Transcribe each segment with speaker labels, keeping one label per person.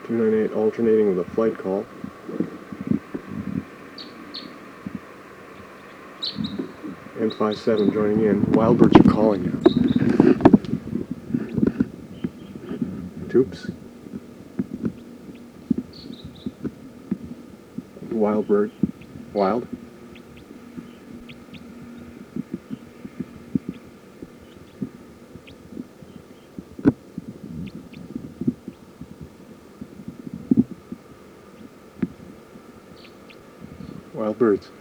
Speaker 1: 298 alternating with a flight call. M57 joining in. Wildbirds are calling you. Toops. Wildbird. Wild. Wild birds.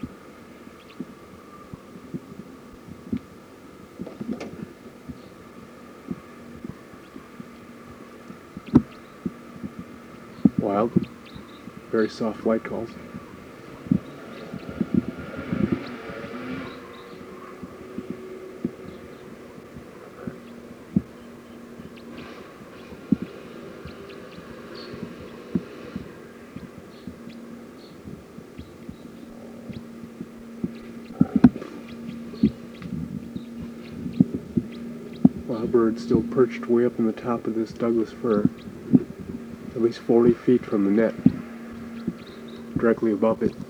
Speaker 1: Wild. Very soft flight calls. Wild bird still perched way up in the top of this Douglas fir, at least 40 feet from the net, directly above it.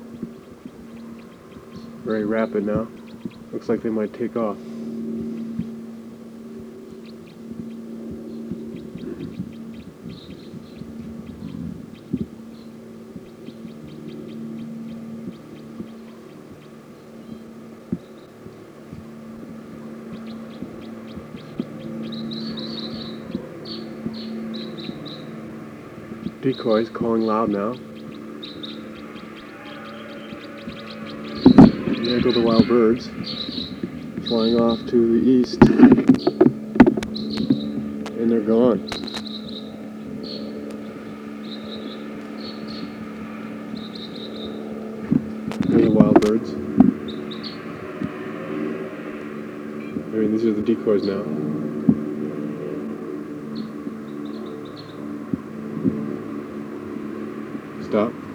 Speaker 1: Very rapid now. Looks like they might take off. Decoys calling loud now. And there go the wild birds, flying off to the east, and they're gone. There are the wild birds. I mean, these are the decoys now.